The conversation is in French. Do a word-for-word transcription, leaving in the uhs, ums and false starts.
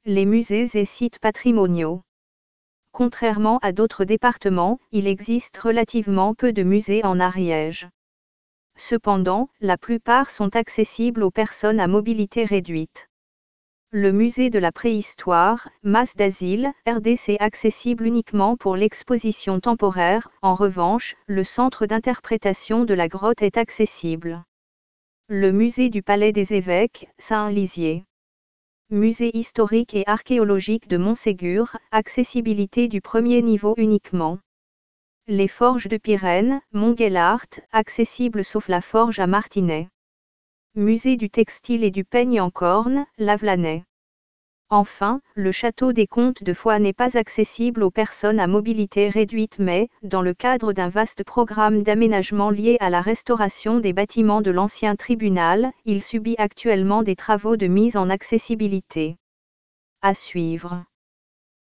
Les musées et sites patrimoniaux. Contrairement à d'autres départements, il existe relativement peu de musées en Ariège. Cependant, la plupart sont accessibles aux personnes à mobilité réduite. Le musée de la préhistoire, Mas d'Asile, R D C accessible uniquement pour l'exposition temporaire, en revanche, le centre d'interprétation de la grotte est accessible. Le musée du Palais des Évêques, Saint-Lizier. Musée historique et archéologique de Montségur, accessibilité du premier niveau uniquement. Les forges de Pyrène, Montguellart, accessible sauf la forge à Martinets. Musée du textile et du peigne en corne, Lavelanet. Enfin, le château des Comtes de Foix n'est pas accessible aux personnes à mobilité réduite mais, dans le cadre d'un vaste programme d'aménagement lié à la restauration des bâtiments de l'ancien tribunal, il subit actuellement des travaux de mise en accessibilité. À suivre.